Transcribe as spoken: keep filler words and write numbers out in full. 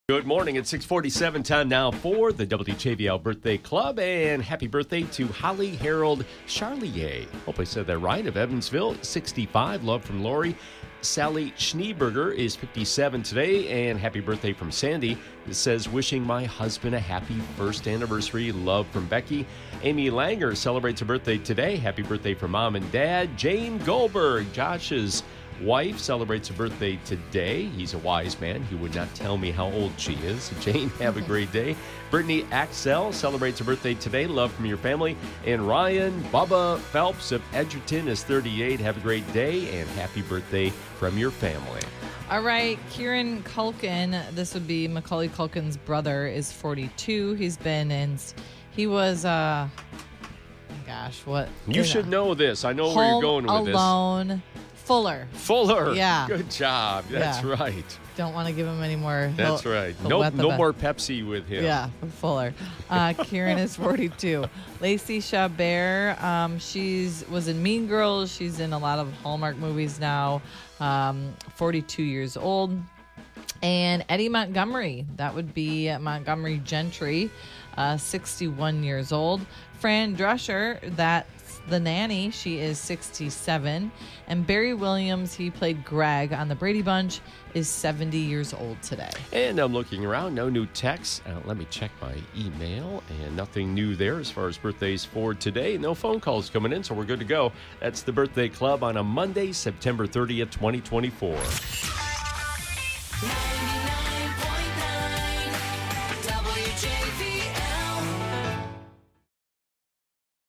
Good morning. It's six forty-seven, time now for the W H A V L Birthday Club. And happy birthday to Holly Harold Charlier. Hope I said that right. Of Evansville, sixty-five. Love from Lori. Sally Schneeberger is fifty-seven today. And happy birthday from Sandy. It says, wishing my husband a happy first anniversary. Love from Becky. Amy Langer celebrates her birthday today. Happy birthday from Mom and Dad. Jane Goldberg, Josh's wife, celebrates her birthday today. He's a wise man. He would not tell me how old she is. Jane, have a great day. Brittany Axel celebrates her birthday today. Love from your family. And Ryan Bubba Phelps of Edgerton is thirty-eight. Have a great day and happy birthday from your family. All right, Kieran Culkin, this would be Macaulay Culkin's brother, is forty-two. He's been in, he was, uh, gosh, what? You should know this. I know Home where you're going with this. Alone. Fuller. Fuller. Yeah. Good job. That's yeah. right. Don't want to give him any more. That's he'll, right. he'll No, wet the no bed. more Pepsi with him. Yeah, Fuller. Uh, Kieran is forty-two. Lacey Chabert, um, she's was in Mean Girls. She's in a lot of Hallmark movies now. Um, forty-two years old. And Eddie Montgomery, that would be Montgomery Gentry, uh, sixty-one years old. Fran Drescher, that's the nanny. She is sixty-seven. And Barry Williams, he played Greg on the Brady Bunch, is seventy years old today. And I'm looking around. No new texts. Uh, let me check my email. And nothing new there as far as birthdays for today. No phone calls coming in, so we're good to go. That's the Birthday Club on a Monday, September thirtieth, twenty twenty-four.